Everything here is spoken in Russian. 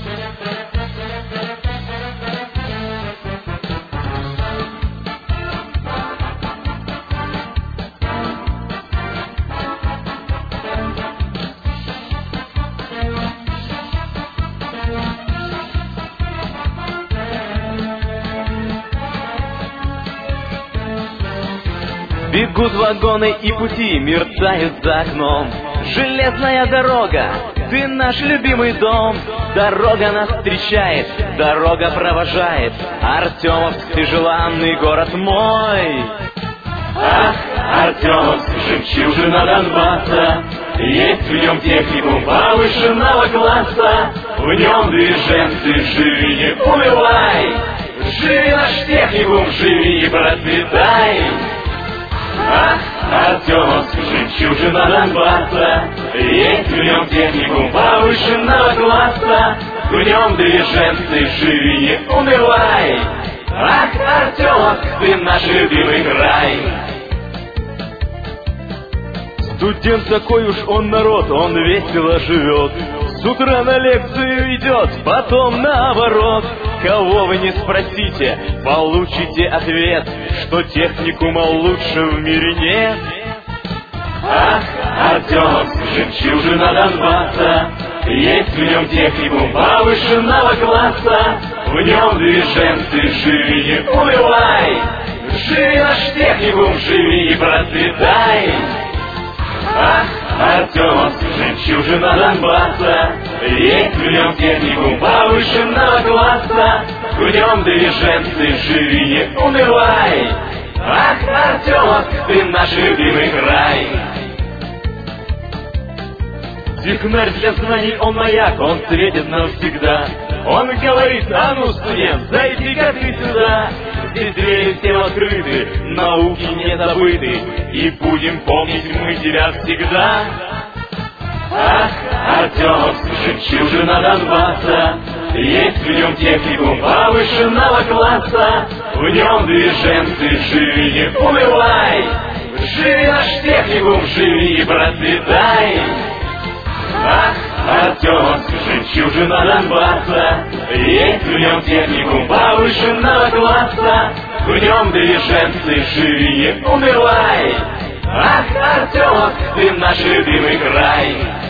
Бегут вагоны и пути мерцают за окном. Железная дорога, ты наш любимый дом. Дорога нас встречает, дорога провожает. Артемовск, ты желанный город мой. Ах, Артемовск, жемчужина Донбасса, есть в нем техникум повышенного класса. В нем движенцы, живи, не унывай. Живи наш техникум, живи и процветай. Ах, Артемовск, жемчужина Донбасса, есть в нем техникум повышенного класса. В нем движенцы, живи, не унывай. Ах, Артемовск, ты наш любимый край. Студент такой уж он народ, он весело живет. С утра на лекцию идет, потом наоборот. Кого вы не спросите, получите ответ, что техникума лучше в мире нет. Ах, Артемовск, жемчужина Донбасса, есть в нем техникум повышенного класса. В нем движенцы, живи, не унывай. Живи наш техникум, живи и процветай. Ах, Артемовск, жемчужина Донбасса, есть в нем техникум повышенного класса. В нем движенцы, живи, не унывай. Ах, Артемовск, ты наш любимый край. Технарь для знаний, он маяк, он светит нам всегда. Он говорит: а ну, студент, зайди-ка ты сюда. Здесь двери всем открыты, науки не забыты, и будем помнить мы тебя всегда. Ах, Артемовск, жемчужина Донбасса, есть в нем техникум повышенного класса. В нем движенцы, живи, не унывай. Живи наш техникум, живи и процветай. Ах, Артемовск, жемчужина Донбасса, есть в нем техникум повышенного класса. В нем движенцы, живи, не унывай. Ах, Артемовск, ты наш любимый край.